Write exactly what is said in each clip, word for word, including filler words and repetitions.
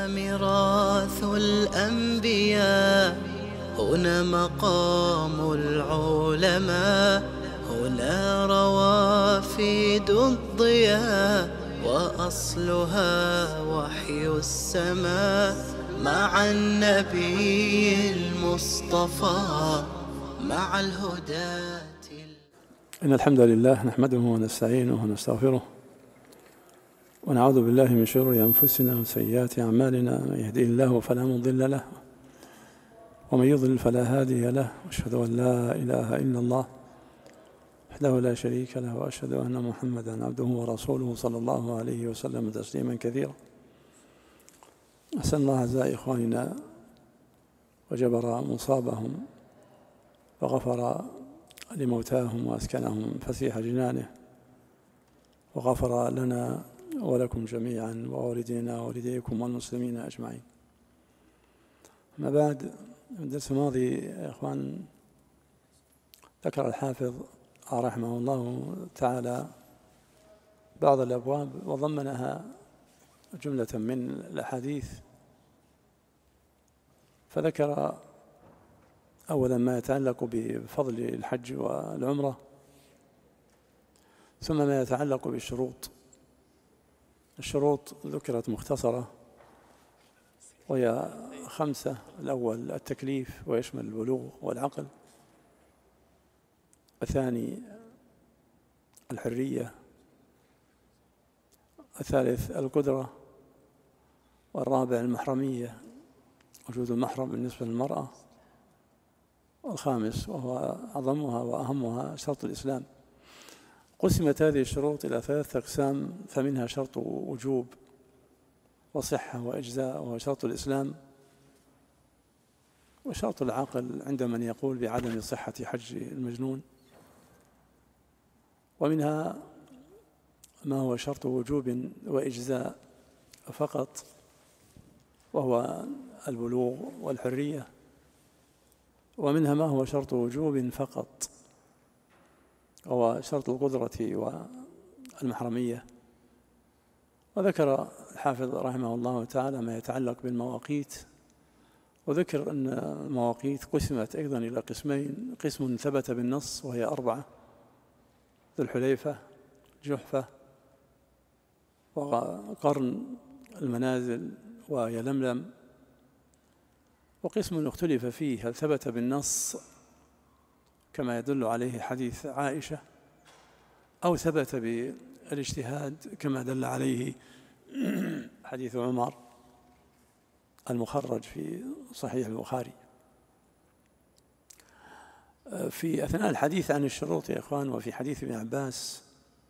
ميراث الأنبياء، هنا مقام العلماء، هنا روافد الضياء، وأصلها وحي السماء، مع النبي المصطفى مع الهداة. إن الحمد لله نحمده ونستعينه ونستغفره، ونعوذ بالله من شرور أنفسنا وسيئات أعمالنا. من يهديه الله فلا مضل له، ومن يضلل فلا هادي له، وأشهد أن لا إله إلا الله وحده لا شريك له، وأشهد أن محمدا عبده ورسوله صلى الله عليه وسلم تسليما كثيرا. أسأل الله عزاء إخواننا وجبر مصابهم وغفر لموتاهم وأسكنهم فسيح جنانه، وغفر لنا ولكم جميعا ووالدينا ووالديكم والمسلمين أجمعين. ما بعد، الدرس الماضي يا إخوان ذكر الحافظ رحمه الله تعالى بعض الأبواب وضمنها جملة من الأحاديث، فذكر أولا ما يتعلق بفضل الحج والعمرة، ثم ما يتعلق بالشروط. الشروط ذكرت مختصرة وهي خمسة. الأول التكليف ويشمل البلوغ والعقل، الثاني الحرية، الثالث القدرة، والرابع المحرمية وجود المحرم بالنسبة للمرأة، والخامس وهو أعظمها وأهمها شرط الإسلام. قسمت هذه الشروط إلى ثلاثة أقسام، فمنها شرط وجوب وصحة وإجزاء وهو شرط الإسلام، وشرط العقل عند من يقول بعدم صحة حج المجنون، ومنها ما هو شرط وجوب وإجزاء فقط وهو البلوغ والحرية، ومنها ما هو شرط وجوب فقط وهو شرط القدرة والمحرمية. وذكر الحافظ رحمه الله تعالى ما يتعلق بالمواقيت، وذكر أن المواقيت قسمت أيضا إلى قسمين: قسم ثبت بالنص وهي أربعة: ذو الحليفة، جحفة، وقرن المنازل ويلملم. وقسم اختلف فيه هل ثبت بالنص كما يدل عليه حديث عائشة، أو ثبت بالاجتهاد كما دل عليه حديث عمر المخرج في صحيح البخاري. في أثناء الحديث عن الشروط يا إخوان، وفي حديث ابن عباس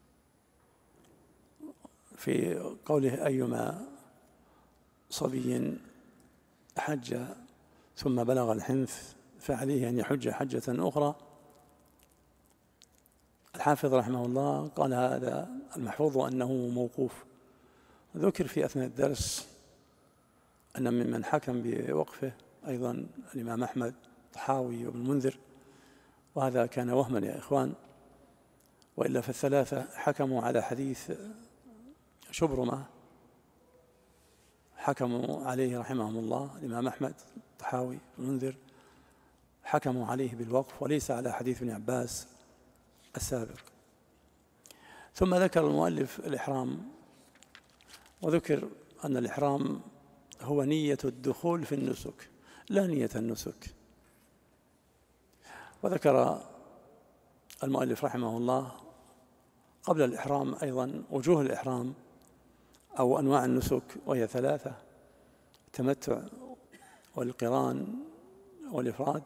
في قوله: أيما صبي حج ثم بلغ الحنث فعليه أن يحج حجة أخرى، الحافظ رحمه الله قال هذا المحفوظ أنه موقوف. ذكر في أثناء الدرس أن ممن حكم بوقفه أيضا الإمام أحمد، طحاوي وابن المنذر، وهذا كان وهما يا إخوان، وإلا فالثلاثة حكموا على حديث شبرمة، حكموا عليه رحمهم الله. الإمام أحمد، طحاوي، المنذر حكموا عليه بالوقف وليس على حديث ابن عباس السابق. ثم ذكر المؤلف الإحرام، وذكر أن الإحرام هو نية الدخول في النسك لا نية النسك. وذكر المؤلف رحمه الله قبل الإحرام أيضا وجوه الإحرام أو أنواع النسك، وهي ثلاثة: التمتع والقران والإفراد.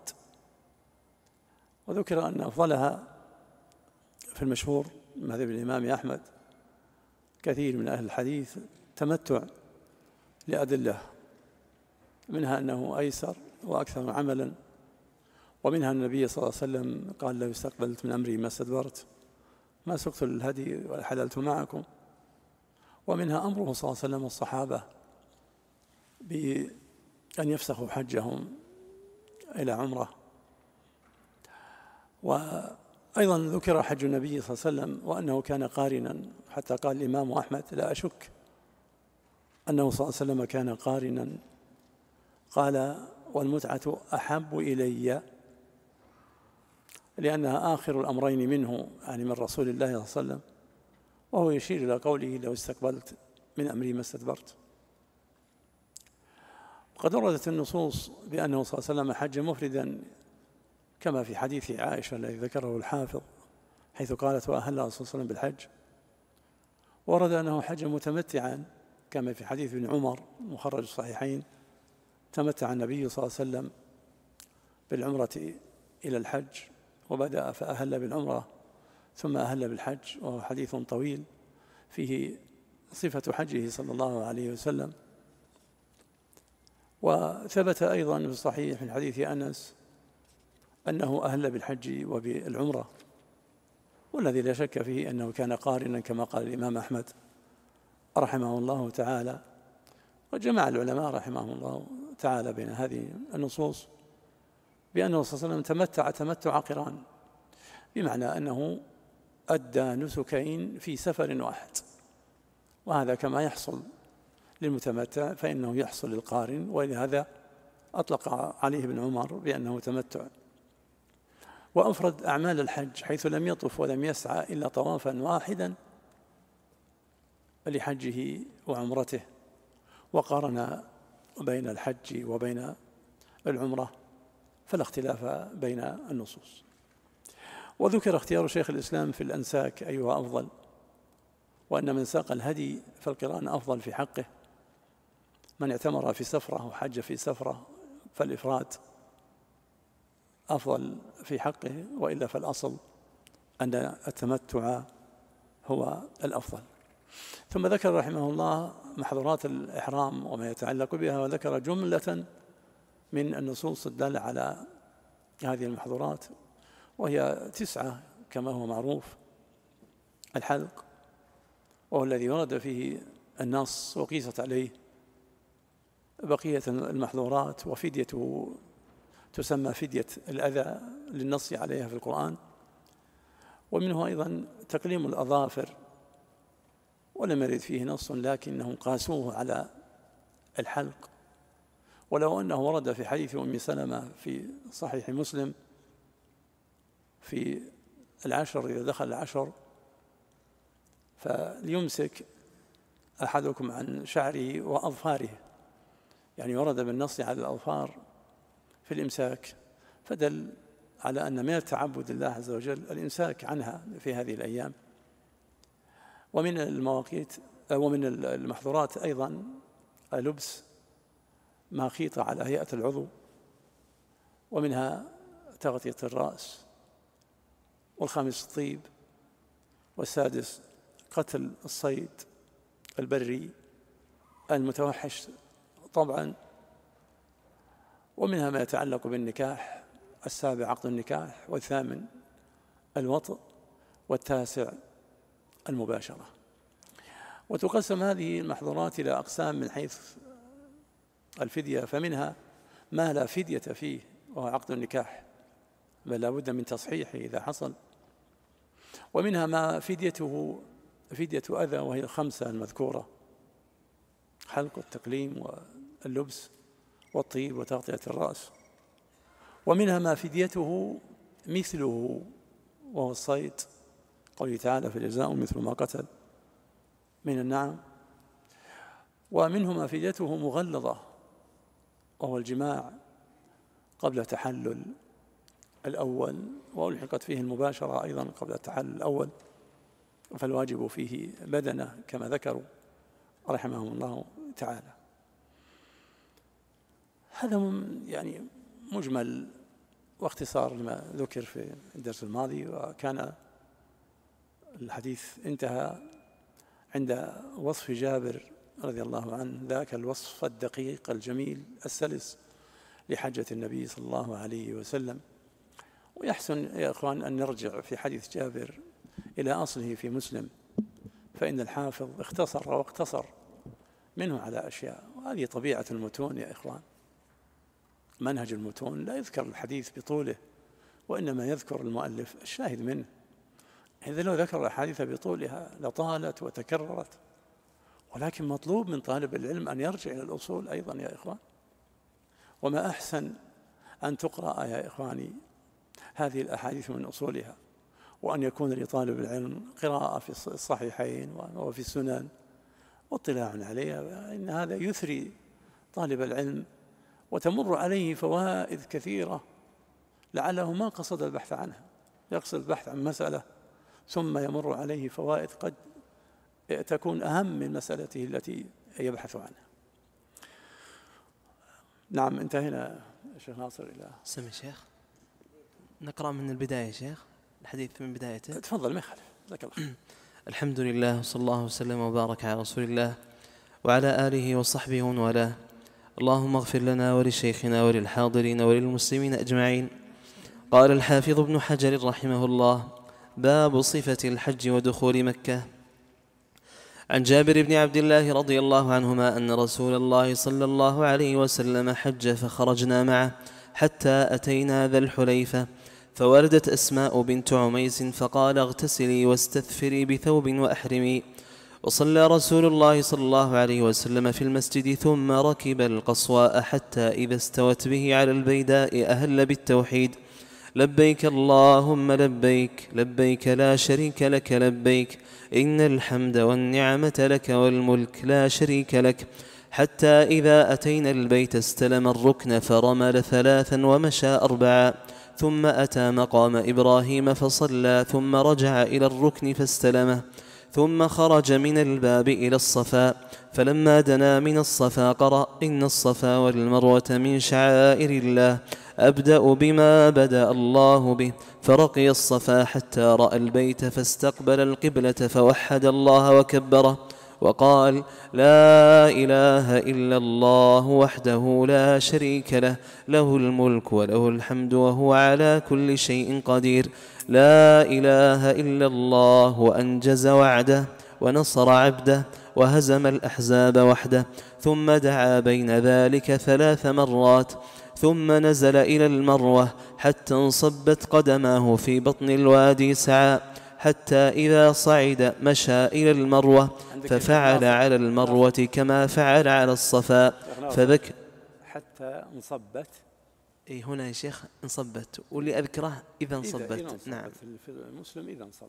وذكر أن أفضلها في المشهور مذهب الإمام أحمد كثير من أهل الحديث تمتع لأدلة، منها أنه أيسر وأكثر عملا، ومنها النبي صلى الله عليه وسلم قال: لو استقبلت من أمري ما استدبرت ما سقت للهدي ولا حللت معكم. ومنها أمره صلى الله عليه وسلم الصحابة بأن يفسخوا حجهم إلى عمرة. وأيضا ذكر حج النبي صلى الله عليه وسلم وأنه كان قارنا، حتى قال الإمام أحمد: لا أشك أنه صلى الله عليه وسلم كان قارنا، قال: والمتعة أحب إلي، لأنها آخر الأمرين منه، يعني من رسول الله صلى الله عليه وسلم، وهو يشير إلى قوله: لو استقبلت من أمري ما استدبرت. وقد وردت النصوص بأنه صلى الله عليه وسلم حج مفردا، كما في حديث عائشة الذي ذكره الحافظ، حيث قالت: وأهل الرسول صلى الله عليه وسلم بالحج. ورد أنه حج متمتعا، كما في حديث ابن عمر مخرج الصحيحين: تمتع النبي صلى الله عليه وسلم بالعمرة إلى الحج، وبدأ فأهل بالعمرة ثم أهل بالحج، وهو حديث طويل فيه صفة حجه صلى الله عليه وسلم. وثبت أيضا في الصحيح من حديث أنس أنه أهل بالحج وبالعمرة، والذي لا شك فيه أنه كان قارنا، كما قال الإمام أحمد رحمه الله تعالى. وجمع العلماء رحمه الله تعالى بين هذه النصوص بأنه صلى الله عليه وسلم تمتع تمتع قران، بمعنى أنه أدى نسكين في سفر واحد، وهذا كما يحصل للمتمتع فإنه يحصل للقارن، ولهذا أطلق عليه ابن عمر بأنه تمتع. وأفرد أعمال الحج حيث لم يطف ولم يسعى إلا طوافا واحدا لحجه وعمرته، وقارن بين الحج وبين العمرة، فلا اختلاف بين النصوص. وذكر اختيار شيخ الإسلام في الأنساك أيها أفضل، وأن من ساق الهدي فالقران أفضل في حقه. من اعتمر في سفرة وحج في سفرة فالإفراد أفضل في حقه، وإلا فالأصل أن التمتع هو الأفضل. ثم ذكر رحمه الله محظورات الإحرام وما يتعلق بها، وذكر جملة من النصوص الدالة على هذه المحظورات، وهي تسعة كما هو معروف: الحلق، وهو الذي ورد فيه النص وقيست عليه بقية المحظورات، وفديته تسمى فدية الأذى للنص عليها في القرآن. ومنه أيضا تقليم الأظافر، ولم يرد فيه نص لكنهم قاسوه على الحلق، ولو أنه ورد في حديث أم سلمة في صحيح مسلم في العشر إذا دخل العشر فليمسك أحدكم عن شعره وأظفاره، يعني ورد بالنص على الأظفار في الإمساك، فدل على أن من التعبد الله عز وجل الإمساك عنها في هذه الأيام. ومن المواقيت ومن المحظورات أيضا لبس ما خيط على هيئة العضو، ومنها تغطية الرأس، والخامس الطيب، والسادس قتل الصيد البري المتوحش طبعا، ومنها ما يتعلق بالنكاح: السابع عقد النكاح، والثامن الوطء، والتاسع المباشرة. وتقسم هذه المحظورات إلى أقسام من حيث الفدية، فمنها ما لا فدية فيه وهو عقد النكاح، بل لا بد من تصحيحه إذا حصل. ومنها ما فديته فدية أذى، وهي الخمسة المذكورة: حلق، والتقليم، واللبس، والطيب، وتغطية الرأس. ومنها ما فديته مثله وهو الصيد، قوله تعالى: فجزاء مثل ما قتل من النعم. ومنه ما فديته مغلظة، وهو الجماع قبل تحلل الأول، وألحقت فيه المباشرة أيضا قبل التحلل الأول، فالواجب فيه بدنة كما ذكروا رحمهم الله تعالى. هذا يعني مجمل واختصار لما ذكر في الدرس الماضي، وكان الحديث انتهى عند وصف جابر رضي الله عنه، ذاك الوصف الدقيق الجميل السلس لحجة النبي صلى الله عليه وسلم. ويحسن يا إخوان أن نرجع في حديث جابر إلى أصله في مسلم، فإن الحافظ اختصر واقتصر منه على أشياء، وهذه طبيعة المتون يا إخوان. منهج المتون لا يذكر الحديث بطوله، وإنما يذكر المؤلف الشاهد منه. إذا لو ذكر الأحاديث بطولها لطالت وتكررت، ولكن مطلوب من طالب العلم أن يرجع إلى الأصول أيضا يا إخوان. وما أحسن أن تقرأ يا إخواني هذه الأحاديث من أصولها، وأن يكون لطالب العلم قراءة في الصحيحين وفي السنن واطلاع عليها، إن هذا يثري طالب العلم وتمر عليه فوائد كثيرة لعله ما قصد البحث عنها، يقصد البحث عن مسألة ثم يمر عليه فوائد قد تكون أهم من مسألته التي يبحث عنها. نعم، انتهينا شيخ ناصر إلى سمع شيخ، نقرأ من البداية شيخ، الحديث من بدايته. تفضل ما يخالف، جزاك الله خير. الحمد لله وصلى الله وسلم وبارك على رسول الله وعلى آله وصحبه ومن والاه. اللهم اغفر لنا ولشيخنا وللحاضرين وللمسلمين أجمعين. قال الحافظ ابن حجر رحمه الله: باب صفة الحج ودخول مكة. عن جابر بن عبد الله رضي الله عنهما أن رسول الله صلى الله عليه وسلم حج فخرجنا معه حتى أتينا ذا الحليفة، فوردت أسماء بنت عميس فقال: اغتسلي واستثفري بثوب وأحرمي. وصلى رسول الله صلى الله عليه وسلم في المسجد ثم ركب القصواء حتى إذا استوت به على البيداء أهل بالتوحيد: لبيك اللهم لبيك، لبيك لا شريك لك لبيك، إن الحمد والنعمة لك والملك لا شريك لك. حتى إذا أتينا البيت استلم الركن فرمل ثلاثا ومشى أربعا، ثم أتى مقام إبراهيم فصلى، ثم رجع إلى الركن فاستلمه، ثم خرج من الباب إلى الصفا، فلما دنا من الصفا قرأ: إن الصفا والمروة من شعائر الله، أبدأ بما بدأ الله به. فرقي الصفا حتى رأى البيت فاستقبل القبلة فوحد الله وكبره وقال: لا إله إلا الله وحده لا شريك له، له الملك وله الحمد وهو على كل شيء قدير، لا إله إلا الله، وأنجز وعده ونصر عبده وهزم الأحزاب وحده. ثم دعا بين ذلك ثلاث مرات، ثم نزل إلى المروة حتى انصبت قدماه في بطن الوادي سعى، حتى إذا صعد مشى إلى المروة ففعل على المروة كما فعل على الصفا. فذكر حتى انصبت. أي هنا يا شيخ انصبت، واللي أذكره إذا انصبت. إذا انصبت. نعم، في المسلم إذا انصبت،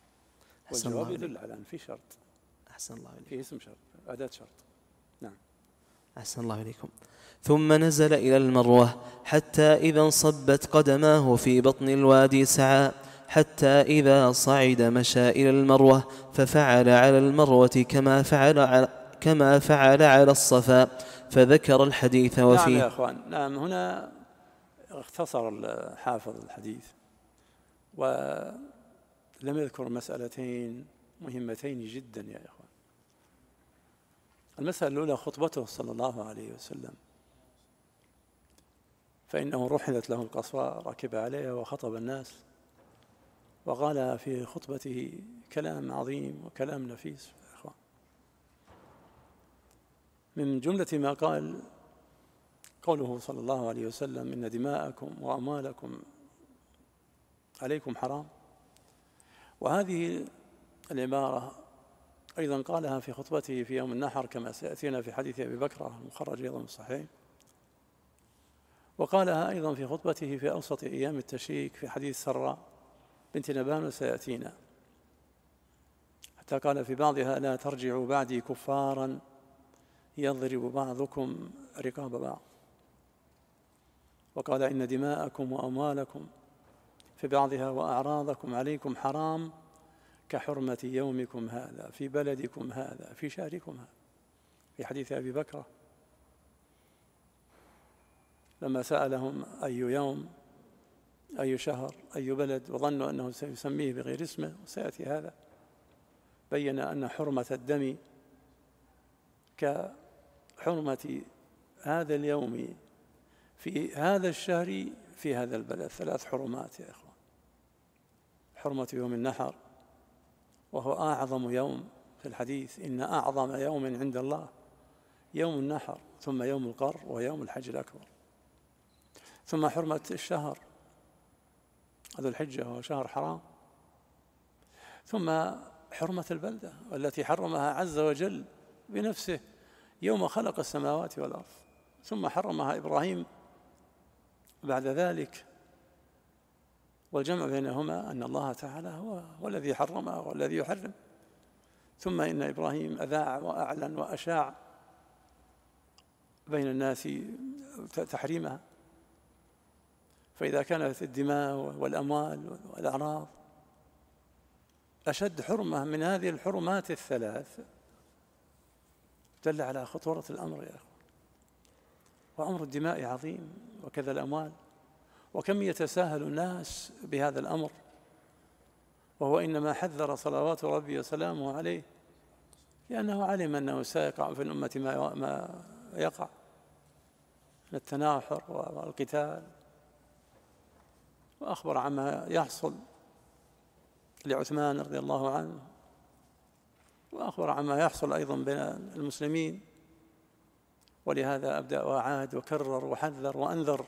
أحسن والجواب الله يدل على أن في شرط. أحسن الله عليكم. في اسم شرط، أداة شرط. نعم. أحسن الله عليكم. ثم نزل إلى المروة حتى إذا انصبت قدماه في بطن الوادي سعى، حتى إذا صعد مشى إلى المروة ففعل على المروة كما فعل على كما فعل على الصفا. فذكر الحديث وفيه. نعم يا أخوان، نعم، هنا اختصر الحافظ الحديث ولم يذكر مسألتين مهمتين جدا يا إخوان. المسألة الأولى خطبته صلى الله عليه وسلم، فإنه رحلت له القصواء ركب عليها وخطب الناس، وقال في خطبته كلام عظيم وكلام نفيس يا إخوان. من جملة ما قال قوله صلى الله عليه وسلم: إن دماءكم وأموالكم عليكم حرام. وهذه العبارة أيضا قالها في خطبته في يوم النحر كما سيأتينا في حديث أبي بكرة المخرج أيضا من الصحيح، وقالها أيضا في خطبته في أوسط أيام التشريك في حديث سراء بنت نبان وسيأتينا، حتى قال في بعضها: لا ترجعوا بعدي كفارا يضرب بعضكم رقاب بعض. وقال: إن دماءكم وأموالكم في بعضها وأعراضكم عليكم حرام كحرمة يومكم هذا في بلدكم هذا في شهركم هذا، في حديث أبي بكرة لما سألهم أي يوم أي شهر أي بلد، وظنوا أنه سيسميه بغير اسمه، وسيأتي هذا، بين أن حرمة الدم كحرمة هذا اليوم في هذا الشهر في هذا البلد. ثلاث حرمات يا إخوان: حرمة يوم النحر وهو أعظم يوم في الحديث، إن أعظم يوم عند الله يوم النحر، ثم يوم القر ويوم الحج الأكبر، ثم حرمة الشهر ذو الحجة وهو شهر حرام، ثم حرمة البلدة التي حرمها عز وجل بنفسه يوم خلق السماوات والأرض، ثم حرمها إبراهيم بعد ذلك. والجمع بينهما أن الله تعالى هو, هو الذي حرمها والذي يحرم. ثم إن إبراهيم أذاع وأعلن وأشاع بين الناس تحريمها. فإذا كانت الدماء والأموال والأعراض أشد حرمة من هذه الحرمات الثلاث، دل على خطورة الأمر يا أخوان. وأمر الدماء عظيم، وكذا الأموال، وكم يتساهل الناس بهذا الأمر، وهو إنما حذر صلوات ربي وسلامه عليه لأنه علم أنه سيقع في الأمة ما يقع من التناحر والقتال، وأخبر عما يحصل لعثمان رضي الله عنه، وأخبر عما يحصل أيضا بين المسلمين. ولهذا أبدأ وأعاد وكرر وحذر وأنذر: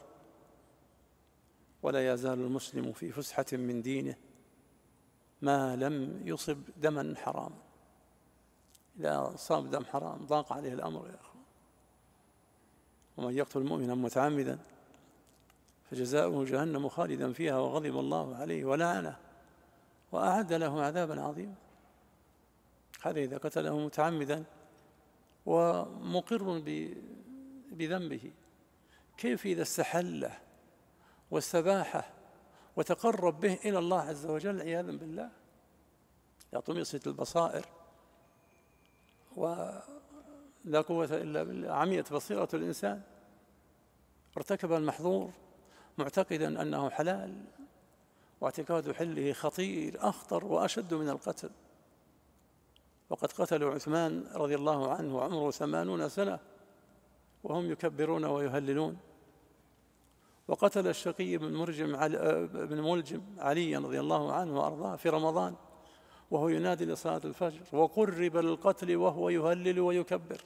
ولا يزال المسلم في فسحة من دينه ما لم يصب دما حراما. إذا صاب دم حرام ضاق عليه الأمر يا أخوان. ومن يقتل مؤمنا متعمدا فجزاؤه جهنم خالدا فيها وغضب الله عليه ولعنه وأعد له عذابا عظيما. هذا إذا قتله متعمدا ومقر بذنبه. كيف إذا استحله واستباحه وتقرب به إلى الله عز وجل عياذا بالله؟ يطمست البصائر ولا قوة إلا بالله، عميت بصيرة الإنسان، ارتكب المحظور معتقدا أنه حلال، واعتقاد حله خطير أخطر وأشد من القتل. وقد قتلوا عثمان رضي الله عنه وعمره ثمانون سنة وهم يكبرون ويهللون. وقتل الشقي بن مرجم علي بن ملجم عليا رضي الله عنه وأرضاه في رمضان وهو ينادي لصلاة الفجر، وقرب للقتل وهو يهلل ويكبر.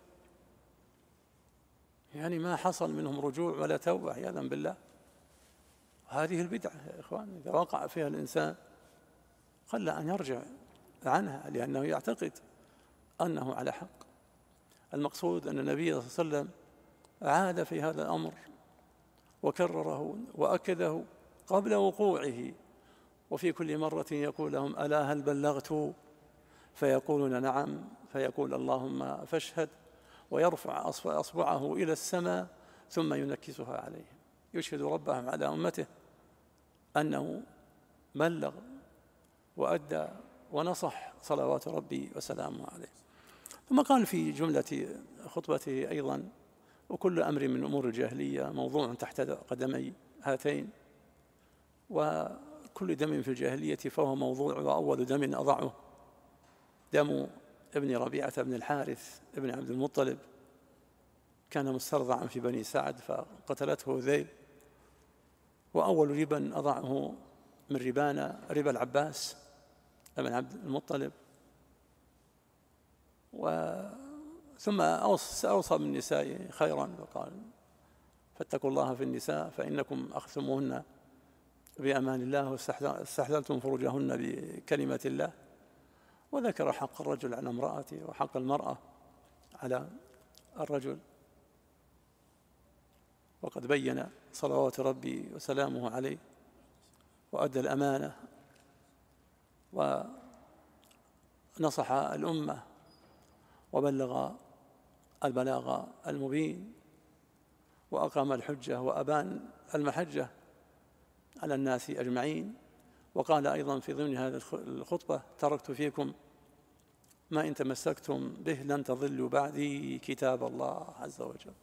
يعني ما حصل منهم رجوع ولا توبة عياذا بالله. هذه البدعة يا إخوان إذا وقع فيها الإنسان قل أن يرجع عنها، لأنه يعتقد أنه على حق. المقصود أن النبي صلى الله عليه وسلم عاد في هذا الأمر وكرره وأكده قبل وقوعه، وفي كل مرة يقول لهم: ألا هل بلغت؟ فيقولون: نعم. فيقول: اللهم فاشهد، ويرفع أصبعه إلى السماء ثم ينكسها عليهم، يشهد ربهم على أمته أنه بلغ وأدى ونصح صلوات ربي وسلامه عليه. ثم قال في جملة خطبته أيضا: وكل أمر من أمور الجاهلية موضوع تحت قدمي هاتين، وكل دم في الجاهلية فهو موضوع، وأول دم أضعه دم ابن ربيعة بن الحارث ابن عبد المطلب، كان مسترضعا في بني سعد فقتلته ذيل. وأول ربا أضعه من ربانا ربا العباس ابن عبد المطلب. ثم أوصى بالنساء خيرا وقال: فاتقوا الله في النساء فإنكم أخذتموهن بأمان الله واستحللتم فروجهن بكلمة الله. وذكر حق الرجل على امرأته وحق المرأة على الرجل. وقد بين صلوات ربي وسلامه عليه وأدى الأمانة ونصح الأمة وبلغ البلاغ المبين وأقام الحجة وأبان المحجة على الناس أجمعين. وقال أيضا في ضمن هذه الخطبة: تركت فيكم ما إن تمسكتم به لن تضلوا بعدي كتاب الله عز وجل،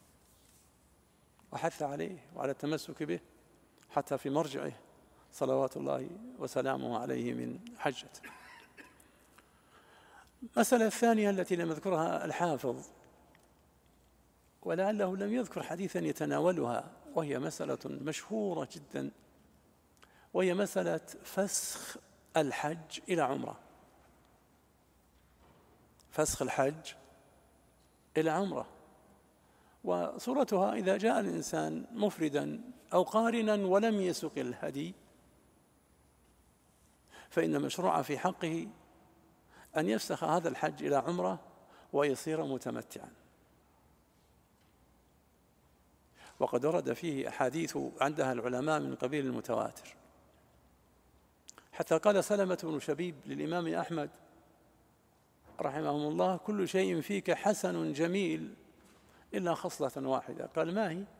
وحث عليه وعلى التمسك به حتى في مرجعه صلوات الله وسلامه عليه من حجته. المسألة الثانية التي لم يذكرها الحافظ ولعله لم يذكر حديثا يتناولها، وهي مسألة مشهورة جدا، وهي مسألة فسخ الحج إلى عمرة. فسخ الحج إلى عمرة، وصورتها إذا جاء الإنسان مفردا أو قارنا ولم يسق الهدي، فإن مشروع في حقه أن يفسخ هذا الحج إلى عمرة ويصير متمتعا. وقد ورد فيه أحاديث عندها العلماء من قبيل المتواتر، حتى قال سلمة بن شبيب للإمام أحمد رحمهم الله: كل شيء فيك حسن جميل إلا خصلة واحدة. قال: ما هي؟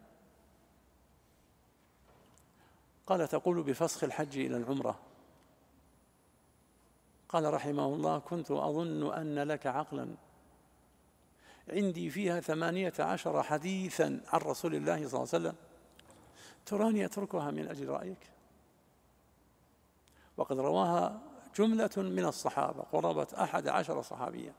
قال: تقول بفسخ الحج إلى العمرة. قال رحمه الله: كنت أظن أن لك عقلا، عندي فيها ثمانية عشر حديثا عن رسول الله صلى الله عليه وسلم، تراني أتركها من أجل رأيك؟ وقد رواها جملة من الصحابة، قرابة أحد عشر صحابيا.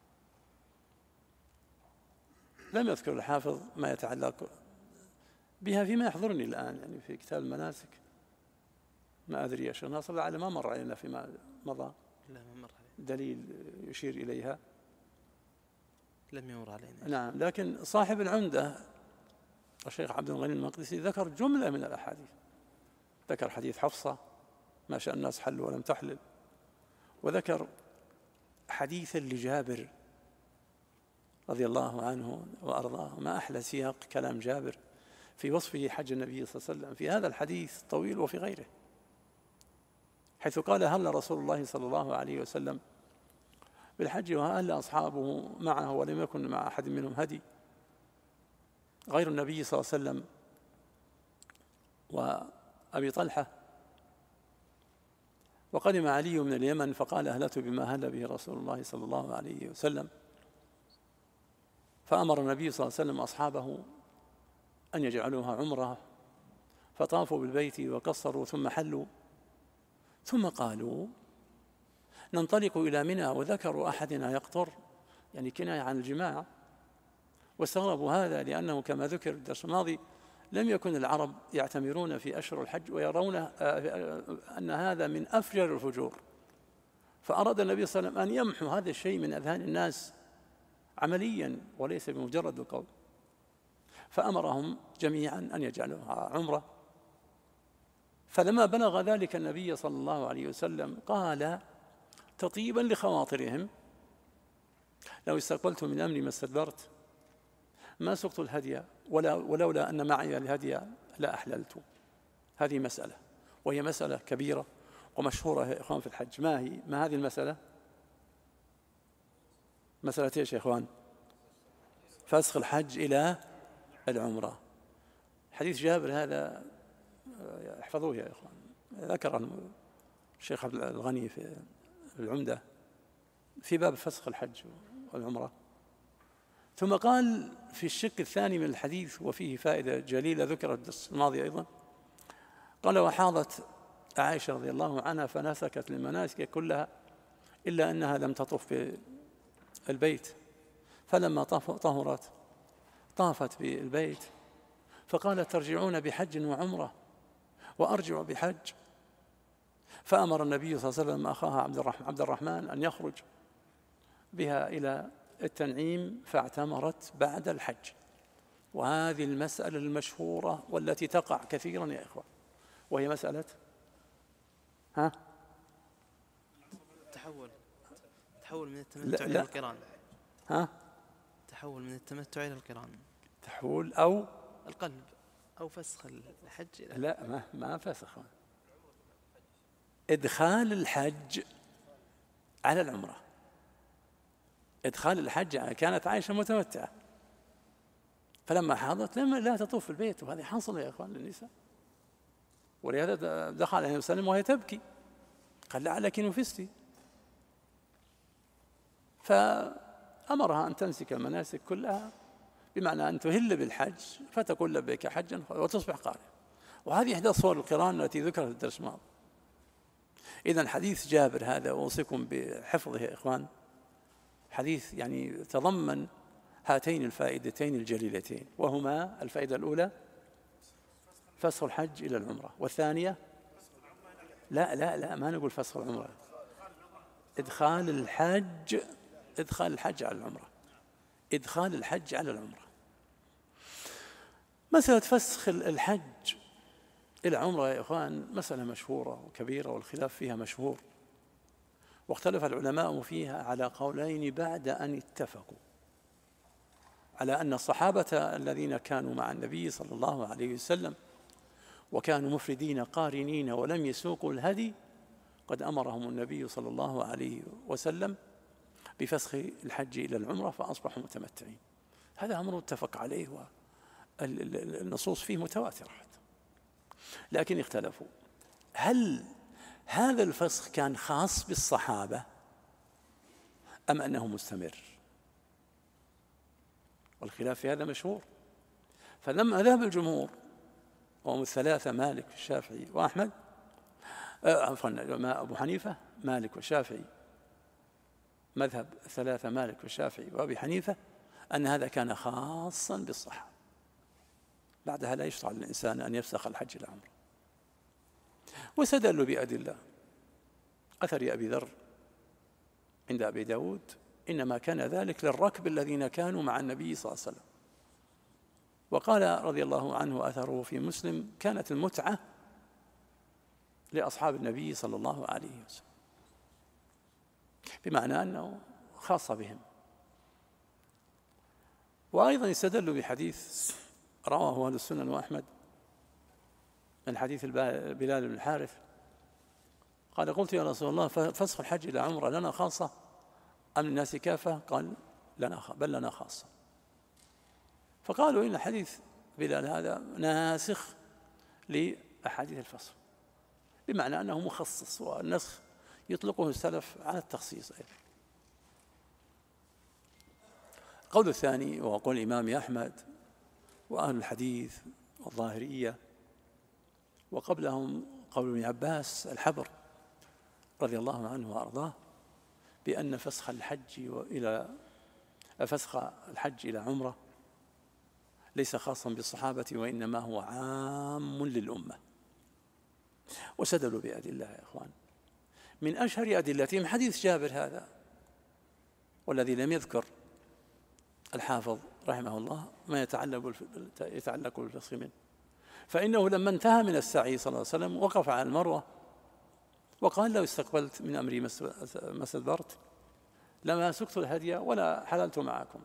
لم يذكر الحافظ ما يتعلق بها فيما يحضرني الآن، يعني في كتاب المناسك. ما أدري يا شيخ ناصر، لعل ما مر علينا فيما مضى لا ما مر علينا دليل يشير إليها. لم يمر علينا. نعم، لكن صاحب العمدة الشيخ عبد الغني المقدسي ذكر جملة من الأحاديث. ذكر حديث حفصة: ما شاء الناس حلوا ولم تحلل. وذكر حديثا لجابر رضي الله عنه وأرضاه. ما أحلى سياق كلام جابر في وصفه حج النبي صلى الله عليه وسلم في هذا الحديث الطويل وفي غيره، حيث قال: هل رسول الله صلى الله عليه وسلم بالحج وهل أصحابه معه ولم يكن مع أحد منهم هدي غير النبي صلى الله عليه وسلم وأبي طلحة. وقدم علي من اليمن فقال: أهلت بما هل به رسول الله صلى الله عليه وسلم. فأمر النبي صلى الله عليه وسلم أصحابه أن يجعلوها عمرة، فطافوا بالبيت وقصروا ثم حلوا، ثم قالوا: ننطلق إلى منى. وذكروا أحدنا يقطر، يعني كناية عن الجماع. واستغربوا هذا لأنه كما ذكر الدرس الماضي لم يكن العرب يعتمرون في أشهر الحج ويرون أن هذا من أفجر الفجور. فأراد النبي صلى الله عليه وسلم أن يمحو هذا الشيء من أذهان الناس عمليا وليس بمجرد القول، فأمرهم جميعا أن يجعلوها عمرة. فلما بلغ ذلك النبي صلى الله عليه وسلم قال تطيبا لخواطرهم: لو استقبلت من أمري ما استدبرت، ما سقت الهدي ولا ولولا أن معي الهدي لا أحللت. هذه مسألة، وهي مسألة كبيرة ومشهورة يا إخوان في الحج. ما هي؟ ما هذه المسألة؟ مسألة إيش يا إخوان؟ فسخ الحج إلى العمرة. حديث جابر هذا احفظوه يا إخوان، ذكر الشيخ عبد الغني في العمدة في باب فسخ الحج والعمرة. ثم قال في الشق الثاني من الحديث وفيه فائدة جليلة ذكرت الدرس الماضي أيضا، قال: وحاضت عائشة رضي الله عنها فنسكت المناسك كلها إلا أنها لم تطف بالبيت، فلما طهرت طافت بالبيت فقالت: ترجعون بحج وعمرة وأرجع بحج. فأمر النبي صلى الله عليه وسلم أخاها عبد الرحمن أن يخرج بها إلى التنعيم فاعتمرت بعد الحج. وهذه المسألة المشهورة والتي تقع كثيرا يا إخوان، وهي مسألة ها تحول تحول من التمتع إلى القران. ها تحول من التمتع إلى القران. تحول أو القلب أو فسخ الحج إلى لا ما ما فسخ، إدخال الحج على العمرة. إدخال الحج، كانت عائشة متمتعة فلما حاضت لما لا تطوف في البيت، وهذه حاصلة يا إخوان للنساء، ولهذا دخل عليه وسلم وهي تبكي، قال: لعلك نفستي. فأمرها أن تمسك المناسك كلها، بمعنى أن تهل بالحج فتقول لبيك حجا وتصبح قارئة. وهذه إحدى صور القران التي ذكرت في الدرس الماضي. إذن حديث جابر هذا أوصيكم بحفظه يا إخوان، حديث يعني تضمن هاتين الفائدتين الجليلتين، وهما الفائدة الأولى فسخ الحج إلى العمرة، والثانية لا لا لا ما نقول فسخ العمرة، إدخال الحج إدخال الحج على العمرة إدخال الحج على العمرة. مسألة فسخ الحج إلى عمرة يا إخوان مسألة مشهورة وكبيرة، والخلاف فيها مشهور، واختلف العلماء فيها على قولين بعد أن اتفقوا على أن الصحابة الذين كانوا مع النبي صلى الله عليه وسلم وكانوا مفردين قارنين ولم يسوقوا الهدي قد أمرهم النبي صلى الله عليه وسلم بفسخ الحج إلى العمرة فأصبحوا متمتعين. هذا أمر متفق عليه والنصوص فيه متواترة، لكن اختلفوا هل هذا الفسخ كان خاص بالصحابة أم أنه مستمر؟ والخلاف في هذا مشهور. فلما ذهب الجمهور وهم الثلاثة مالك والشافعي وأحمد عفوا أبو حنيفة مالك والشافعي، مذهب الثلاثة مالك والشافعي وأبي حنيفة أن هذا كان خاصا بالصحابة، بعدها لا يشرع للإنسان أن يفسخ الحج إلى عمره. واستدلوا بأدلة أثر أبي ذر عند أبي داود إنما كان ذلك للركب الذين كانوا مع النبي صلى الله عليه وسلم. وقال رضي الله عنه أثره في مسلم كانت المتعة لأصحاب النبي صلى الله عليه وسلم، بمعنى أنه خاص بهم. وأيضا يستدل بحديث رواه أهل السنن وأحمد من حديث بلال بن الحارث قال قلت يا رسول الله فسخ الحج إلى عمرة لنا خاصة أم للناس كافة؟ قال لنا بل لنا خاصة. فقالوا إن حديث بلال هذا ناسخ لأحاديث الفسخ، بمعنى أنه مخصص، والنسخ يطلقه السلف على التخصيص أيضا. القول الثاني وهو قول الإمام أحمد وأهل الحديث والظاهرية وقبلهم قول ابن عباس الحبر رضي الله عنه وأرضاه بأن فسخ الحج إلى فسخ الحج إلى عمرة ليس خاصا بالصحابة وإنما هو عام للأمة. وسدلوا بأدلة يا إخوان، من أشهر أدلتهم حديث جابر هذا، والذي لم يذكر الحافظ رحمه الله ما يتعلق يتعلق بالفسخ منه، فإنه لما انتهى من السعي صلى الله عليه وسلم وقف على المروة وقال لو استقبلت من أمري ما استدبرت لما سكت الهدي ولا حللت معكم.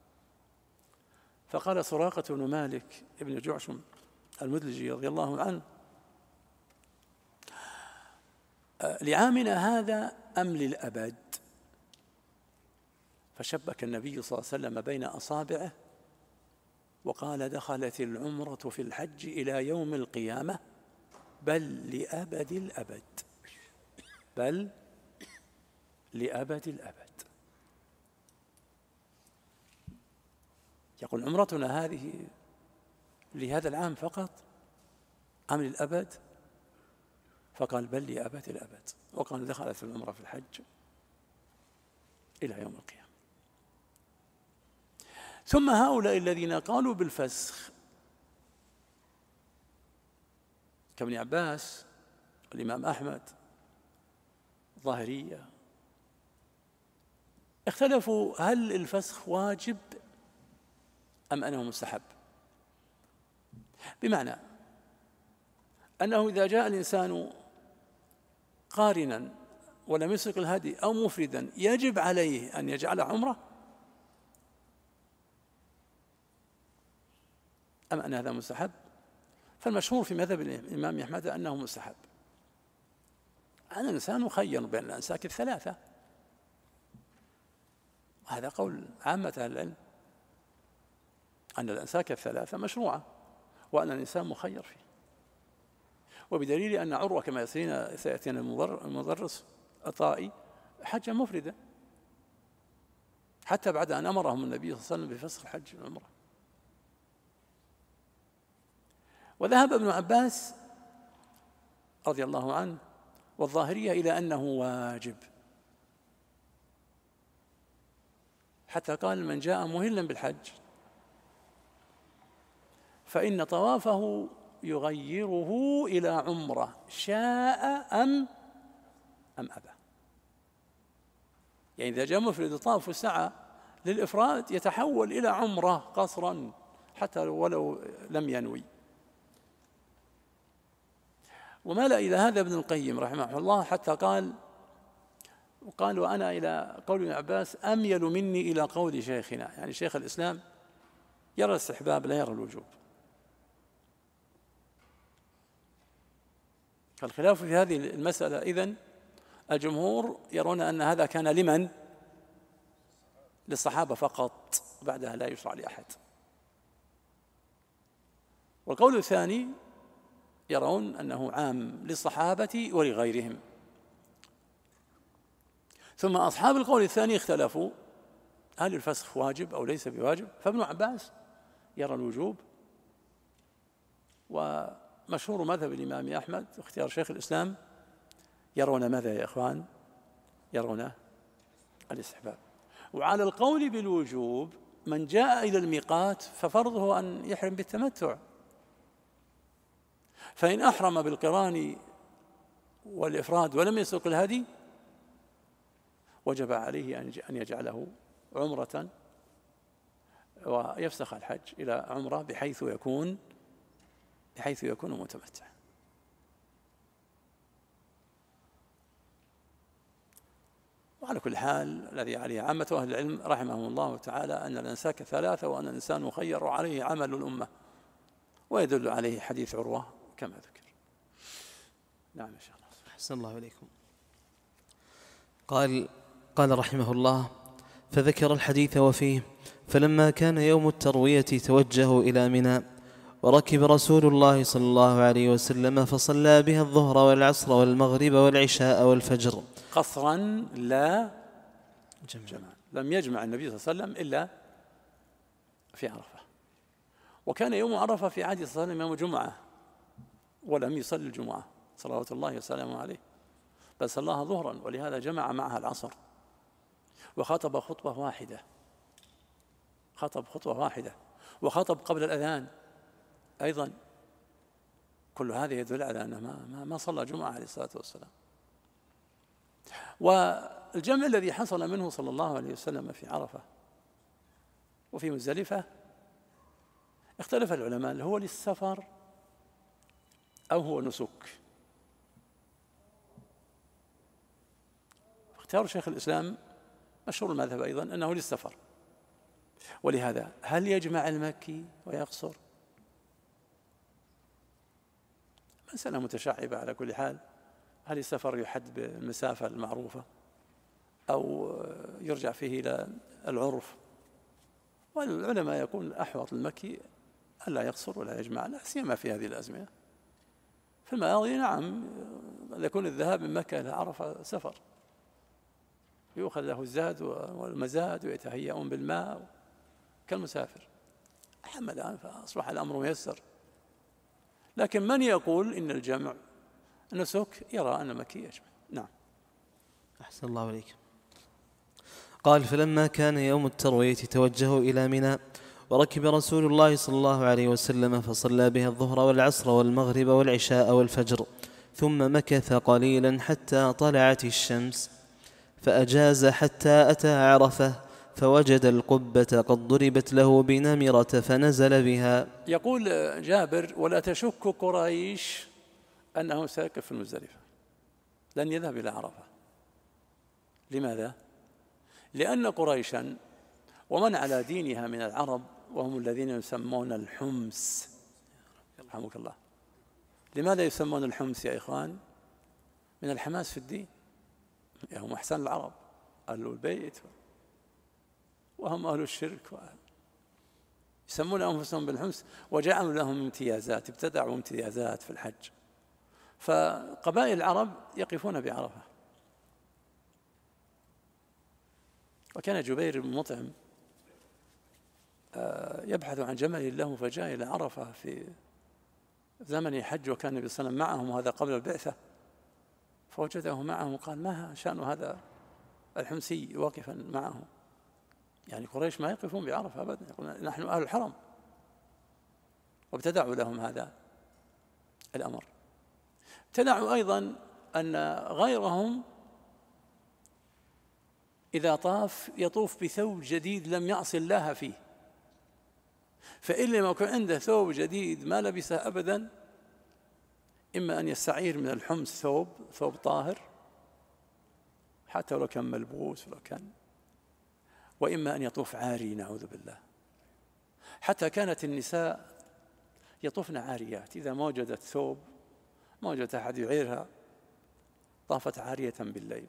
فقال سراقة بن مالك ابن جعشم المدلجي رضي الله عنه لعامنا هذا أم للأبد؟ فشبك النبي صلى الله عليه وسلم بين أصابعه وقال دخلت العمرة في الحج إلى يوم القيامة بل لأبد الأبد، بل لأبد الأبد. يقول عمرتنا هذه لهذا العام فقط أم للأبد؟ فقال بل لأبد الأبد، وقال دخلت العمرة في الحج إلى يوم القيامة. ثم هؤلاء الذين قالوا بالفسخ كابن عباس والإمام أحمد ظاهرية اختلفوا هل الفسخ واجب أم أنه مستحب، بمعنى أنه إذا جاء الإنسان قارنا ولم يسق الهدي أو مفردا يجب عليه أن يجعل عمرة أم أن هذا مستحب؟ فالمشهور في مذهب الإمام أحمد أنه مستحب. أنا الإنسان مخير بين الأنساك الثلاثة، وهذا قول عامة أهل العلم أن الأنساك الثلاثة مشروعة وأن الإنسان مخير فيه، وبدليل أن عروة كما سيأتينا المدرس الطائي حج مفردة حتى بعد أن أمرهم النبي صلى الله عليه وسلم بفسخ الحج والعمرة. وذهب ابن عباس رضي الله عنه والظاهرية إلى أنه واجب، حتى قال من جاء مهلا بالحج فإن طوافه يغيره إلى عمرة شاء أم أم أبى. يعني إذا جاء مفرد طاف وسعى للإفراد يتحول إلى عمرة قصرا حتى ولو لم ينوي. ومال إلى هذا ابن القيم رحمه الله حتى قال وقال وأنا إلى قول ابن عباس أميل مني إلى قول شيخنا، يعني شيخ الإسلام يرى الاستحباب لا يرى الوجوب. الخلاف في هذه المسألة إذن الجمهور يرون أن هذا كان لمن؟ للصحابة فقط، بعدها لا يشرع لأحد. والقول الثاني يرون أنه عام للصحابة ولغيرهم. ثم أصحاب القول الثاني اختلفوا هل الفسخ واجب أو ليس بواجب، فابن عباس يرى الوجوب، ومشهور مذهب الإمام أحمد واختيار شيخ الإسلام يرون ماذا يا إخوان؟ يرون الاستحباب. وعلى القول بالوجوب من جاء إلى الميقات ففرضه أن يحرم بالتمتع، فإن أحرم بالقران والإفراد ولم يسوق الهدي وجب عليه أن يجعله عمرة ويفسخ الحج إلى عمرة بحيث يكون بحيث يكون متمتع. وعلى كل حال الذي عليه عامة أهل العلم رحمهم الله تعالى أن الأنساك ثلاثة وأن الإنسان مخير وعليه عمل الأمة، ويدل عليه حديث عروة كما ذكر. نعم إن شاء الله. أحسن الله إليكم. قال قال رحمه الله: فذكر الحديث وفيه: فلما كان يوم التروية توجهوا إلى منى، وركب رسول الله صلى الله عليه وسلم فصلى بها الظهر والعصر والمغرب والعشاء والفجر قصرا لا جمعا. لم يجمع النبي صلى الله عليه وسلم إلا في عرفة، وكان يوم عرفة في عهد صلى الله عليه وسلم يوم جمعة ولم يصلي الجمعة صلوات الله وسلامه عليه، بل صلاها ظهرا، ولهذا جمع معها العصر وخطب خطبة واحدة خطب خطبة واحدة وخطب قبل الأذان أيضا. كل هذا يدل على أنه ما, ما صلى جمعة عليه الصلاة والسلام. والجمع الذي حصل منه صلى الله عليه وسلم في عرفة وفي مزدلفة اختلف العلماء هل هو للسفر أو هو نسك. اختيار شيخ الإسلام مشهور المذهب أيضا أنه للسفر، ولهذا هل يجمع المكي ويقصر؟ مسألة متشعبة على كل حال. هل السفر يحد بالمسافة المعروفة أو يرجع فيه إلى العرف؟ والعلماء يقول أحوط المكي ألا يقصر ولا يجمع، لا سيما في هذه الأزمنة. في الماضي نعم يكون الذهاب من مكة إلى عرفة سفر، يؤخذ له الزاد والمزاد ويتهيئون بالماء كالمسافر. أما الآن فأصبح الأمر ميسر. لكن من يقول إن الجمع نسك يرى أن مكي يجمع. نعم. أحسن الله عليك. قال: فلما كان يوم التروية توجهوا إلى منى، وركب رسول الله صلى الله عليه وسلم فصلى بها الظهر والعصر والمغرب والعشاء والفجر، ثم مكث قليلا حتى طلعت الشمس، فأجاز حتى أتى عرفة فوجد القبة قد ضربت له بنمرة فنزل بها. يقول جابر: ولا تشك قريش أنه سيقف في المزدلفة، لن يذهب إلى عرفة. لماذا؟ لأن قريشا ومن على دينها من العرب وهم الذين يسمون الحمس، يرحمك الله. لماذا يسمون الحمس يا إخوان؟ من الحماس في الدين، هم أحسن العرب، أهل البيت وهم أهل الشرك وأهل. يسمون أنفسهم بالحمس، وجعلوا لهم امتيازات، ابتدعوا امتيازات في الحج. فقبائل العرب يقفون بعرفة. وكان جبير بن مطعم يبحث عن جمل له فجاء إلى عرفة في زمن حج، وكان النبي صلى الله عليه وسلم معهم، وهذا قبل البعثة، فوجده معه وقال: ما شأن هذا الحمسي واقفا معه؟ يعني قريش ما يقفون بعرفة أبدا، يقولون نحن أهل الحرم، وابتدعوا لهم هذا الأمر. ابتدعوا أيضا أن غيرهم إذا طاف يطوف بثوب جديد لم يعص الله فيه، فإن لم يكن عنده ثوب جديد ما لبسه أبدا، إما أن يستعير من الحمص ثوب ثوب طاهر حتى ولو كان ملبوس ولو كان، وإما أن يطوف عاري نعوذ بالله. حتى كانت النساء يطوفن عاريات، إذا ما وجدت ثوب ما وجدت أحد يعيرها طافت عارية بالليل،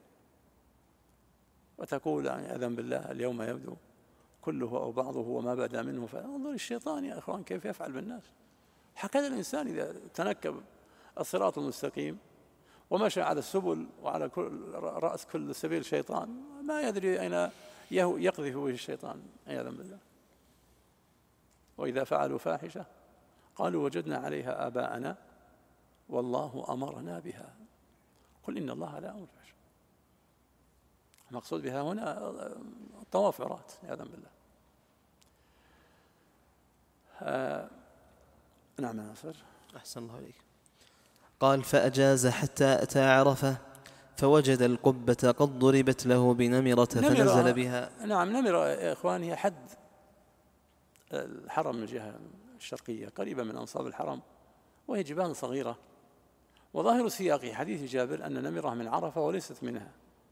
وتقول أذن بالله اليوم يبدو كله أو بعضه وما بدا منه. فانظر الشيطان يا أخوان كيف يفعل بالناس. هكذا الإنسان إذا تنكب الصراط المستقيم ومشى على السبل وعلى كل رأس كل سبيل شيطان ما يدري أين يقذف به الشيطان عياذا بالله. وإذا فعلوا فاحشة قالوا وجدنا عليها آباءنا والله أمرنا بها قل إن الله لا يأمر بالفحشاء. المقصود بها هنا الطواف عراة عياذا بالله. آه نعم يا ناصر. أحسن الله عليك. قال فأجاز حتى أتى عرفة فوجد القبة قد ضربت له بنمرة فنزل بها. نعم نمرة يا إخوان هي حد الحرم من الجهة الشرقية قريبة من أنصاب الحرم، وهي جبال صغيرة. وظاهر سياق حديث جابر أن نمرة من عرفة وليست منها،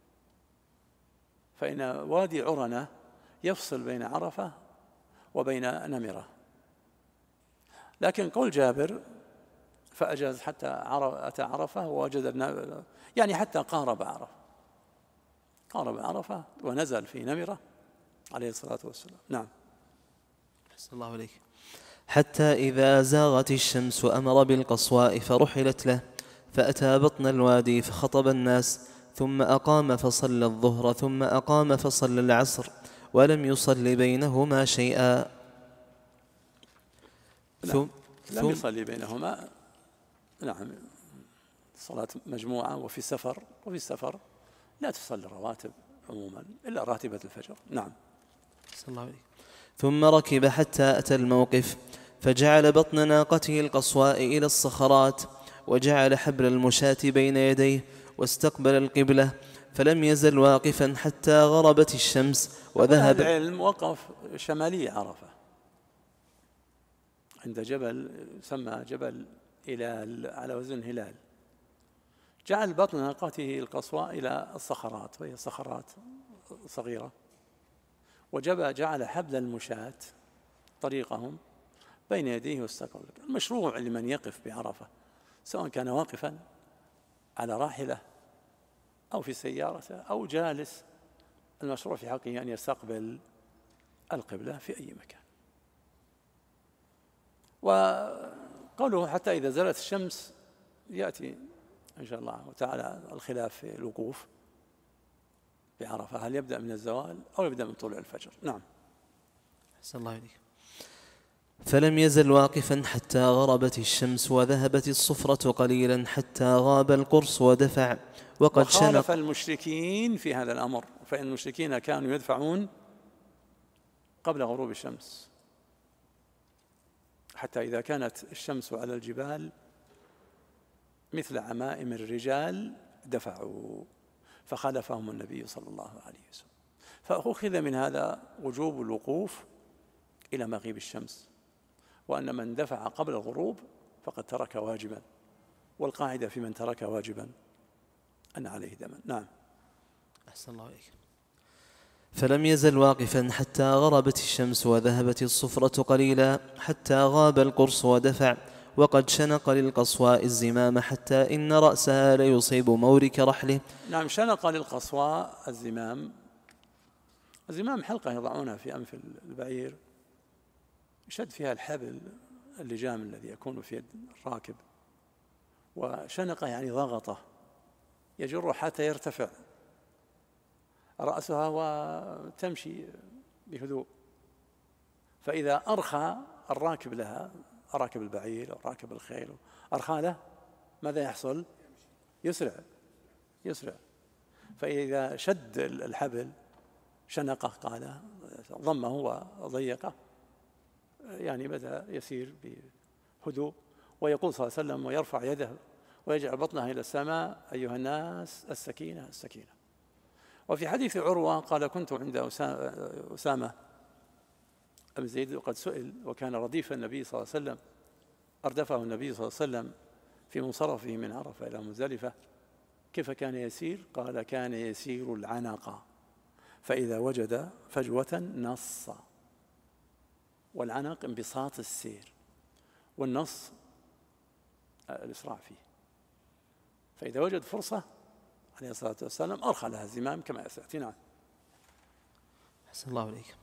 فإن وادي عرنة يفصل بين عرفة وبين نمرة. لكن قول جابر فأجاز حتى أتى عرفة ووجد يعني حتى قارب عرفة قارب عرفة ونزل في نمرة عليه الصلاة والسلام. نعم. أحسن الله عليك. حتى إذا زاغت الشمس أمر بالقصواء فرحلت له فأتى بطن الوادي فخطب الناس ثم أقام فصلى الظهر ثم أقام فصلى العصر ولم يصل بينهما شيئا. ثم لم يصلي بينهما. نعم صلاة مجموعة وفي سفر، وفي السفر لا تصلي الرواتب عموما إلا راتبة الفجر. نعم. صلى الله عليه. ثم ركب حتى أتى الموقف فجعل بطن ناقته القصواء إلى الصخرات وجعل حبل المشاة بين يديه واستقبل القبلة فلم يزل واقفا حتى غربت الشمس وذهب. العلم وقف شمالي عرفة عند جبل يسمى جبل هلال على وزن هلال، جعل بطن ناقته القصواء إلى الصخرات وهي صخرات صغيرة، وجعل حبل المشاة طريقهم بين يديه واستقبل. المشروع لمن يقف بعرفة سواء كان واقفا على راحلة أو في سيارته أو جالس، المشروع في حقه أن يستقبل القبلة في أي مكان. وقوله حتى إذا زالت الشمس يأتي إن شاء الله وتعالى الخلاف في الوقوف بعرفة، هل يبدأ من الزوال أو يبدأ من طلوع الفجر. نعم. أحسن الله عليك. فلم يزل واقفا حتى غربت الشمس وذهبت الصفرة قليلا حتى غاب القرص ودفع وقد شنق. وخالف المشركين في هذا الأمر، فإن المشركين كانوا يدفعون قبل غروب الشمس حتى إذا كانت الشمس على الجبال مثل عمائم الرجال دفعوا، فخالفهم النبي صلى الله عليه وسلم. فأخذ من هذا وجوب الوقوف إلى مغيب الشمس، وأن من دفع قبل الغروب فقد ترك واجبا، والقاعدة في من ترك واجبا أن عليه دما. نعم. أحسن الله عليك. فلم يزل واقفا حتى غربت الشمس وذهبت الصفرة قليلا حتى غاب القرص ودفع وقد شنق للقصواء الزمام حتى إن رأسها ليصيب مورك رحله. نعم شنق للقصواء الزمام. الزمام حلقة يضعونها في أنف البعير يشد فيها الحبل اللجام الذي يكون في يد الراكب، وشنقه يعني ضغطه يجر حتى يرتفع رأسها وتمشي بهدوء، فإذا أرخى الراكب لها، راكب البعير أو راكب الخيل أرخى له، ماذا يحصل؟ يسرع يسرع فإذا شد الحبل شنقه قال ضمه وضيقه يعني بدأ يسير بهدوء، ويقول صلى الله عليه وسلم ويرفع يده ويجعل بطنها إلى السماء أيها الناس السكينة السكينة. وفي حديث عروة قال كنت عند أسامة بن زيد وقد سئل وكان رديف النبي صلى الله عليه وسلم، أردفه النبي صلى الله عليه وسلم في منصرفه من عرفة إلى مزدلفة، كيف كان يسير؟ قال كان يسير العنق فإذا وجد فجوة نص، والعنق انبساط السير، والنص الإسراع فيه. فإذا وجد فرصة عليه الصلاة والسلام أرخى لها الزمام كما سيأتي. نعم. أحسن الله عليك.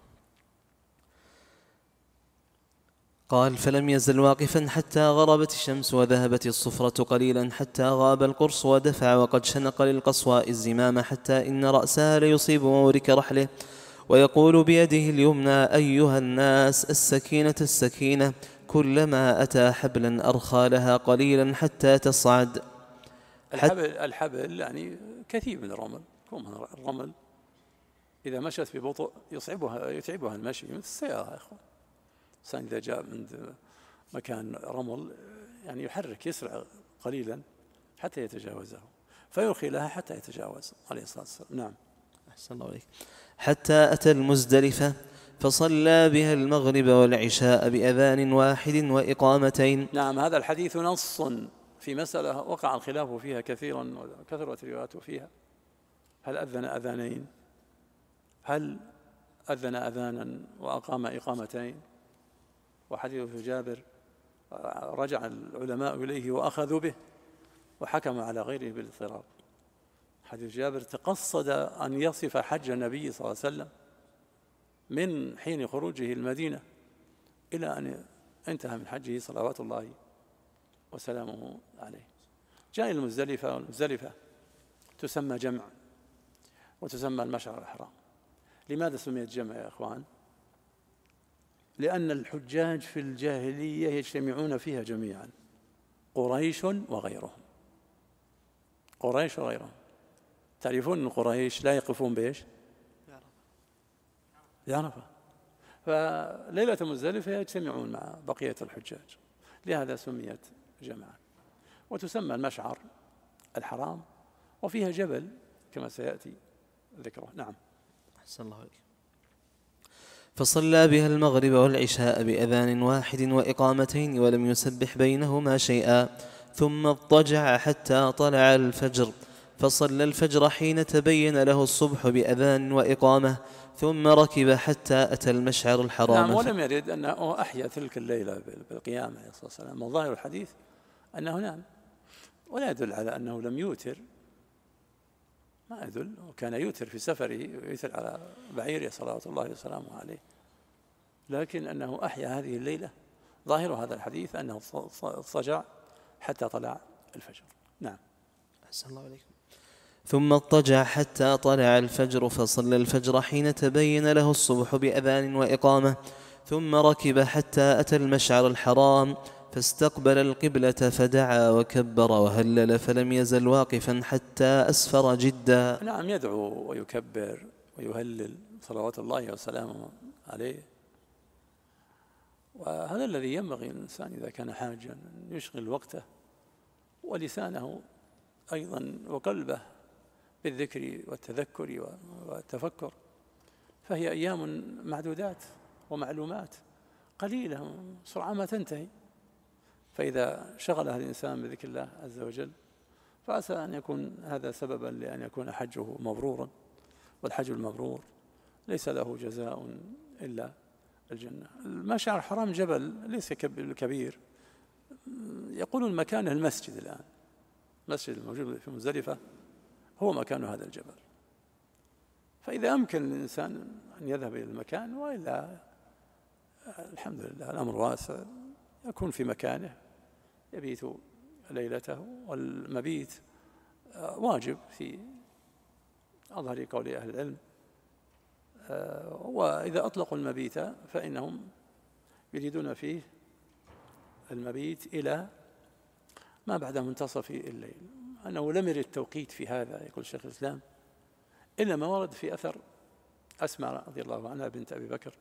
قال فلم يزل واقفا حتى غربت الشمس وذهبت الصفرة قليلا حتى غاب القرص ودفع وقد شنق للقصواء الزمام حتى إن رأسها ليصيب مورك رحله ويقول بيده اليمنى أيها الناس السكينة السكينة كلما أتى حبلا أرخى لها قليلا حتى تصعد. الحبل, الحبل يعني كثير من الرمل. الرمل إذا مشت ببطء يصعبها يتعبها المشي، مثل السيارة يا أخوان. الإنسان إذا جاء من مكان رمل يعني يحرك يسرع قليلا حتى يتجاوزه، فيرخي لها حتى يتجاوز عليه الصلاة والسلام. نعم. أحسن الله عليك. حتى أتى المزدلفة فصلى بها المغرب والعشاء بأذان واحد وإقامتين. نعم. هذا الحديث نص في مسألة وقع الخلاف فيها كثيرا وكثرت الروايات فيها. هل أذن أذانين؟ هل أذن أذانا وأقام إقامتين؟ وحديث جابر رجع العلماء إليه وأخذوا به وحكم على غيره بالاضطراب. حديث جابر تقصد أن يصف حج النبي صلى الله عليه وسلم من حين خروجه المدينة إلى أن انتهى من حجه صلوات الله وسلامه عليه. جاء المزدلفة، والمزدلفة تسمى جمع وتسمى المشعر الحرام. لماذا سميت جمع يا أخوان؟ لأن الحجاج في الجاهلية يجتمعون فيها جميعا، قريش وغيرهم. قريش وغيرهم. تعرفون أن قريش لا يقفون بإيش؟ بعرفة. فليلة مزدلفة يجتمعون مع بقية الحجاج، لهذا سميت جمعا. وتسمى المشعر الحرام وفيها جبل كما سيأتي ذكره. نعم. أحسن الله عليك. فصلى بها المغرب والعشاء بأذان واحد وإقامتين ولم يسبح بينهما شيئا، ثم اضطجع حتى طلع الفجر، فصلى الفجر حين تبين له الصبح بأذان وإقامة، ثم ركب حتى أتى المشعر الحرام. نعم. ولم يرد أنه أحيا تلك الليلة بالقيام عليه الصلاة والسلام. وظاهر الحديث أنه نام، ولا يدل على أنه لم يوتر، ما يدل. وكان يوتر في سفره، يوتر على بعيره صلوات الله وسلامه عليه، لكن أنه أحيا هذه الليلة ظاهر هذا الحديث أنه اضطجع حتى طلع الفجر. نعم. أحسن الله عليكم. ثم اضطجع حتى طلع الفجر، فصلى الفجر حين تبين له الصبح بأذان وإقامة، ثم ركب حتى أتى المشعر الحرام، فاستقبل القبلة فدعا وكبر وهلل، فلم يزل واقفا حتى أسفر جدا. نعم. يدعو ويكبر ويهلل صلوات الله وسلامه عليه. وهذا الذي ينبغي الإنسان إذا كان حاجا أن يشغل وقته ولسانه أيضا وقلبه بالذكر والتذكر والتفكر، فهي أيام معدودات ومعلومات قليلة سرعان ما تنتهي. فإذا شغلها الإنسان بذكر الله عز وجل فعسى أن يكون هذا سببا لأن يكون حجه مبرورا. والحج المبرور ليس له جزاء إلا الجنة. المشعر الحرام جبل ليس كبير، يقولون مكانه المسجد الآن. المسجد الموجود في مزدلفة هو مكان هذا الجبل. فإذا أمكن الإنسان أن يذهب إلى المكان، وإلا الحمد لله الأمر واسع، يكون في مكانه يبيت ليلته. والمبيت واجب في أظهر قول أهل العلم. وإذا أطلقوا المبيت فإنهم يريدون فيه المبيت إلى ما بعد منتصف الليل، أنه لم يرد التوقيت في هذا، يقول شيخ الإسلام، إلا ما ورد في أثر أسماء رضي الله عنها بنت أبي بكر.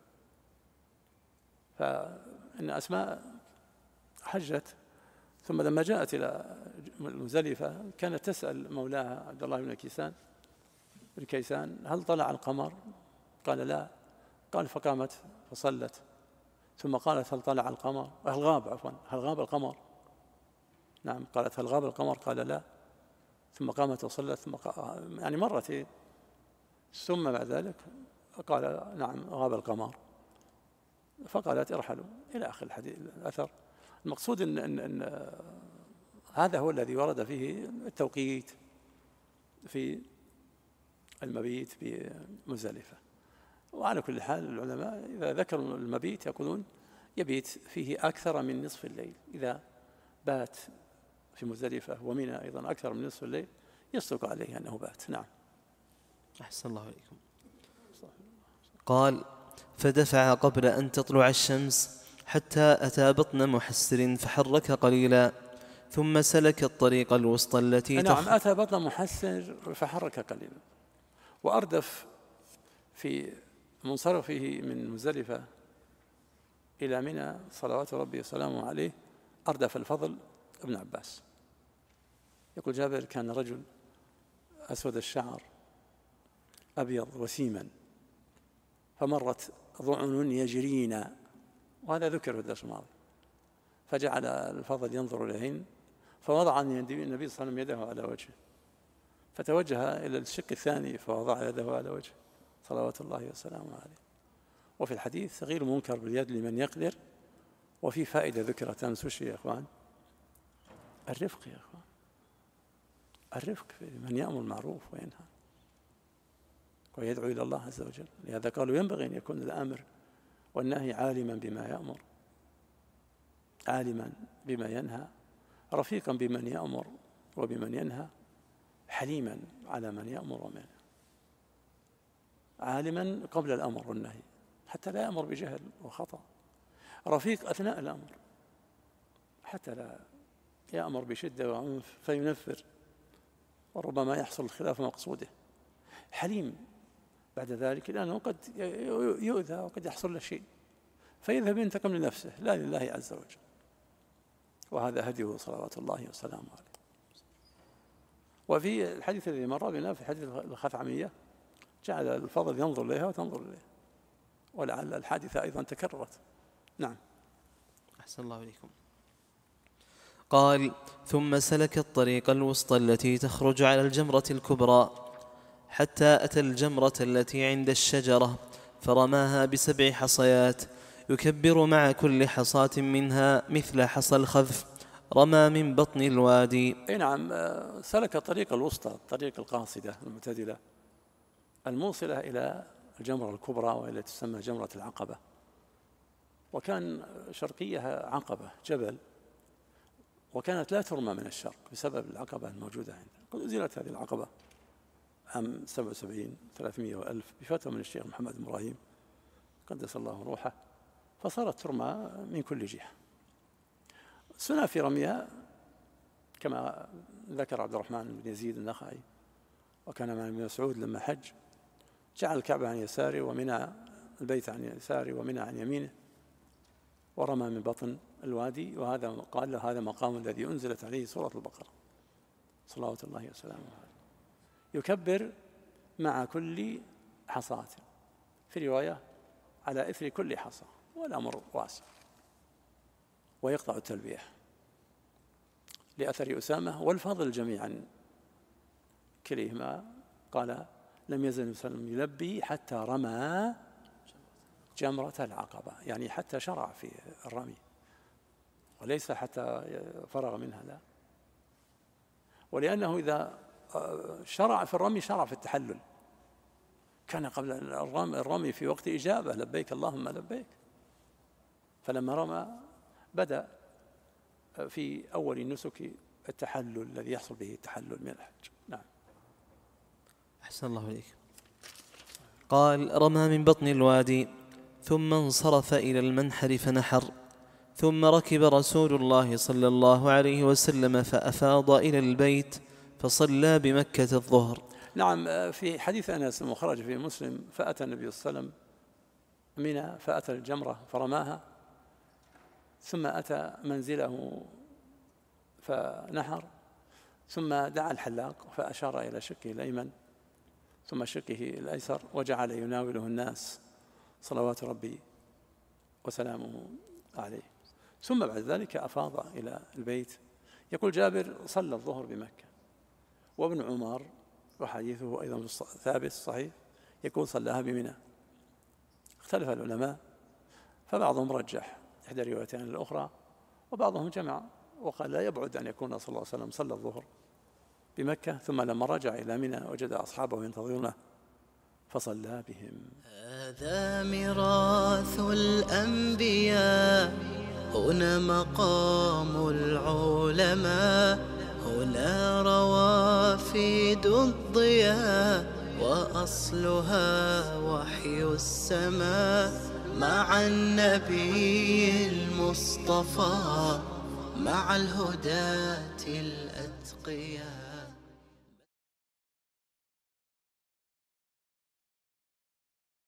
فإن أسماء حجت، ثم لما جاءت إلى مزدلفة كانت تسأل مولاها عبد الله بن كيسان بن كيسان هل طلع القمر؟ قال لا. قال فقامت فصلت، ثم قالت هل طلع القمر؟ هل غاب عفوا هل غاب القمر؟ نعم. قالت هل غاب القمر؟ قال لا. ثم قامت وصلت، ثم يعني مرتين، ثم بعد ذلك قال نعم غاب القمر، فقالت ارحلوا إلى آخر الحديث الأثر. المقصود إن, إن, إن هذا هو الذي ورد فيه التوقيت في المبيت بمزدلفة. وعلى كل حال العلماء إذا ذكروا المبيت يقولون يبيت فيه أكثر من نصف الليل، إذا بات في مزدلفة ومنى أيضا أكثر من نصف الليل يصدق عليه أنه بات. نعم. أحسن الله عليكم. قال: فدفع قبل أن تطلع الشمس حتى أتى بطن محسر فحرك قليلا، ثم سلك الطريق الوسطى التي نعم أتى بطن محسر فحرك قليلا، وأردف في منصرفه من مزدلفة إلى منى صلوات ربي وسلامه عليه أردف الفضل ابن عباس. يقول جابر: كان رجل أسود الشعر أبيض وسيما، فمرت ضعن يجرين، وهذا ذكر في الدرس الماضي، فجعل الفضل ينظر إليهن، فوضع النبي صلى الله عليه وسلم يده على وجهه، فتوجه إلى الشق الثاني فوضع يده على وجهه صلوات الله وسلامه عليه. وفي الحديث: تغيير منكر باليد لمن يقدر. وفي فائدة ذكرت أمس، وش يا إخوان؟ الرفق يا إخوان، الرفق في من يأمر المعروف وينهى ويدعو إلى الله عز وجل. لهذا قالوا ينبغي أن يكون الآمر والنهي عالما بما يأمر، عالما بما ينهى، رفيقا بمن يأمر وبمن ينهى، حليما على من يأمر ومن ينهى، عالما قبل الأمر والنهي حتى لا يأمر بجهل وخطأ، رفيق أثناء الأمر حتى لا يأمر بشدة وعنف فينفر وربما يحصل خلاف مقصوده، حليم بعد ذلك لأنه قد يؤذى وقد يحصل له شيء فيذهب ينتقم لنفسه لا لله عز وجل. وهذا هديه صلوات الله وسلامه عليه. وفي الحديث الذي مر بنا في حديث الخثعمية جعل الفضل ينظر إليها وتنظر إليه، ولعل الحادثة أيضا تكررت. نعم. أحسن الله إليكم. قال: ثم سلك الطريق الوسطى التي تخرج على الجمرة الكبرى حتى أتى الجمرة التي عند الشجرة فرماها بسبع حصيات يكبر مع كل حصاة منها مثل حصى الخذف، رمى من بطن الوادي. أي نعم، سلك الطريق الوسطى، الطريق القاصدة المعتدلة الموصلة إلى الجمرة الكبرى وإلى تسمى جمرة العقبة. وكان شرقيها عقبة جبل، وكانت لا ترمى من الشرق بسبب العقبة الموجودة عندها. قد أزيلت هذه العقبة عام سبعة وسبعين ثلاثمائة وألف بفتوى من الشيخ محمد بن إبراهيم قدس الله روحه، فصارت ترمى من كل جهة. سنة في رميها كما ذكر عبد الرحمن بن يزيد النخعي، وكان مع ابن مسعود لما حج جعل الكعبة عن يساره ومنى البيت عن يساره ومنى عن يمينه، ورمى من بطن الوادي. وهذا قال له هذا مقام الذي أنزلت عليه سورة البقرة صلوات الله وسلامه عليه. يكبر مع كل حصاة، في رواية على إثر كل حصى، والأمر واسع. ويقطع التلبية لأثر أسامة والفضل جميعا كليهما. قال: لم يزل وسلم يلبي حتى رمى جمرة العقبة، يعني حتى شرع في الرمي، وليس حتى فرغ منها، لا. ولأنه إذا شرع في الرمي شرع في التحلل. كان قبل الرمي في وقت إجابة لبيك اللهم لبيك، فلما رمى بدأ في أول النسك التحلل الذي يحصل به التحلل من الحج. نعم. أحسن الله إليك. قال: رمى من بطن الوادي ثم انصرف إلى المنحر فنحر، ثم ركب رسول الله صلى الله عليه وسلم فأفاض إلى البيت فصلى بمكة الظهر. نعم، في حديث أنس المخرج في مسلم: فأتى النبي صلى الله عليه وسلم منى فأتى الجمرة فرماها، ثم أتى منزله فنحر، ثم دعا الحلاق فأشار إلى شقه الأيمن ثم شقه الأيسر وجعل يناوله الناس صلوات ربي وسلامه عليه، ثم بعد ذلك أفاض إلى البيت. يقول جابر: صلى الظهر بمكة، وابن عمر وحديثه أيضا ثابت صحيح يكون صلاها بمنى. اختلف العلماء فبعضهم رجح إحدى الروايتين الأخرى، وبعضهم جمع وقال لا يبعد أن يكون صلى الله عليه وسلم صلى الظهر بمكة، ثم لما رجع إلى منى وجد أصحابه ينتظرونه فصلى بهم. هذا ميراث الأنبياء، هنا مقام العلماء، هنا روافد الضياء، وأصلها وحي السماء، مع النبي المصطفى، مع الهداة الأتقياء.